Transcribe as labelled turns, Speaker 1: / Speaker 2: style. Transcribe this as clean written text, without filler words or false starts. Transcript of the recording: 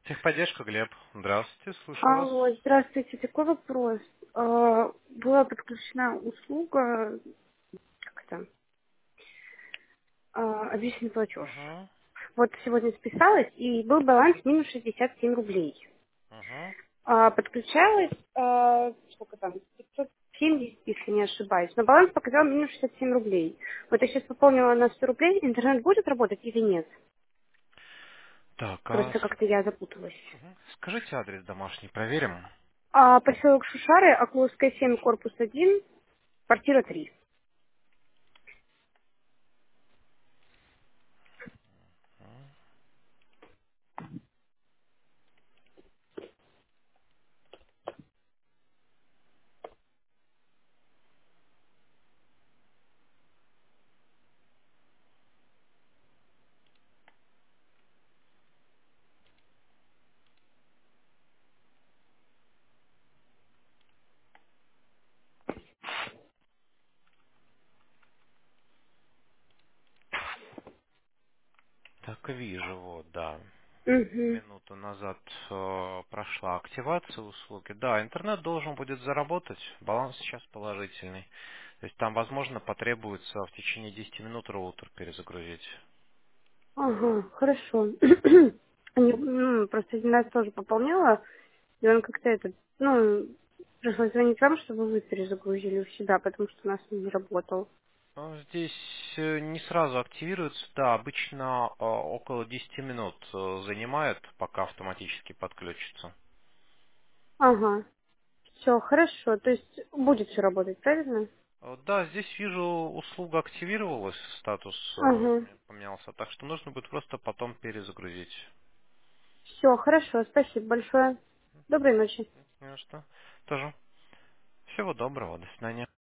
Speaker 1: Техподдержка, Глеб. Здравствуйте, слушаю вас.
Speaker 2: Алло, здравствуйте. Такой вопрос. Была подключена услуга, как это, обещанный платеж.
Speaker 1: Угу,
Speaker 2: Вот сегодня списалась, и был баланс минус 67 рублей.
Speaker 1: угу.
Speaker 2: Подключалась, сколько там, 570, если не ошибаюсь. Но баланс показал минус 67 рублей. Вот я сейчас пополнила на 100 рублей. Интернет будет работать или нет?
Speaker 1: Так,
Speaker 2: Просто как-то я запуталась.
Speaker 1: скажите адрес домашний, проверим.
Speaker 2: Поселок Шушары, Окловская 7, корпус 1, квартира 3.
Speaker 1: Так, вижу, вот, да.
Speaker 2: Угу.
Speaker 1: Минуту назад прошла активация услуги. Да, интернет должен будет заработать. Баланс сейчас положительный. То есть там, возможно, потребуется в течение 10 минут роутер перезагрузить.
Speaker 2: Ага, хорошо. Просто один раз тоже пополняла, и он как-то пришлось звонить вам, чтобы вы перезагрузили у себя, потому что у нас он не работал.
Speaker 1: Здесь не сразу активируется, да, обычно около 10 минут занимает, пока автоматически подключится.
Speaker 2: Ага, все, хорошо. То есть будет все работать, правильно?
Speaker 1: Да, здесь вижу, услуга активировалась, статус
Speaker 2: Ага.
Speaker 1: поменялся, так что нужно будет просто потом перезагрузить.
Speaker 2: Все, хорошо, спасибо большое. Доброй ночи.
Speaker 1: Не за что. Тоже. Всего доброго, до свидания.